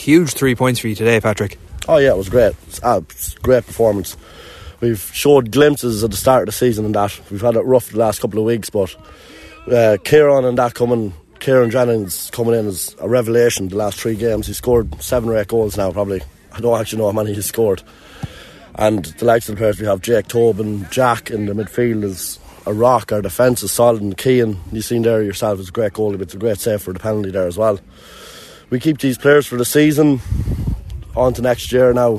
huge 3 points for you today, Patrick. Oh yeah, it was great. It's a great performance. We've showed glimpses at the start of the season and that. We've had it rough the last couple of weeks, but Kieran Jennings coming in as a revelation the last 3 games. He scored 7 or 8 goals now, probably. I don't actually know how many he's scored. And the likes of the players we have, Jake Tobin, Jack in the midfield is a rock. Our defence is solid, and Keane, you've seen there yourself, is a great goalie, but it's a great save for the penalty there as well. We keep these players for the season on to next year now.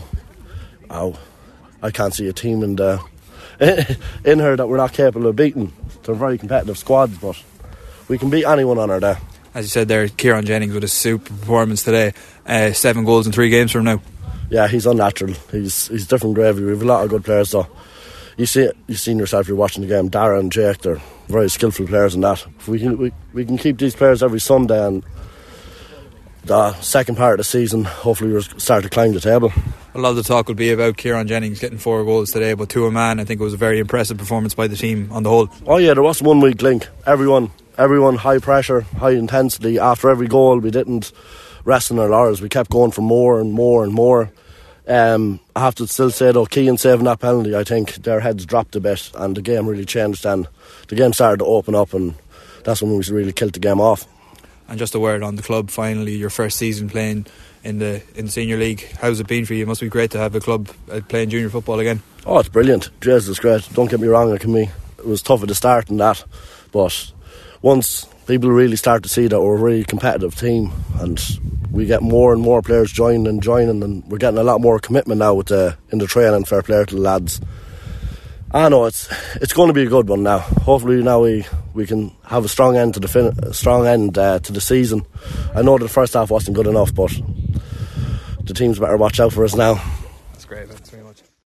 I can't see a team in here that we're not capable of beating. They're very competitive squads, but we can beat anyone on our day. As you said there, Kieran Jennings with a super performance today. 7 goals in 3 games from now. Yeah, he's unnatural. He's different gravy. We have a lot of good players though. You've seen yourself, you're watching the game. Dara and Jake, they're very skillful players in that. If we can keep these players every Sunday, and the second part of the season, hopefully we'll start to climb the table. A lot of the talk will be about Kieran Jennings getting 4 goals today, but to a man, I think it was a very impressive performance by the team on the whole. Oh yeah, there was one weak link. Everyone high pressure, high intensity. After every goal, we didn't rest on our laurels. We kept going for more and more and more. I have to still say though, Keane saving that penalty, I think their heads dropped a bit and the game really changed then. The game started to open up and that's when we really killed the game off. And just a word on the club, finally your first season playing in the senior league. How's it been for you? It must be great to have a club playing junior football again. Oh, it's brilliant. Jesus, it's great. Don't get me wrong, it was tough at the start and that, but once people really start to see that we're a really competitive team and we get more and more players joining and we're getting a lot more commitment now in the training. Fair play to the lads. I know it's going to be a good one now. Hopefully now we can have a strong end to the season. I know the first half wasn't good enough, but the teams better watch out for us now. That's great. Thanks very much.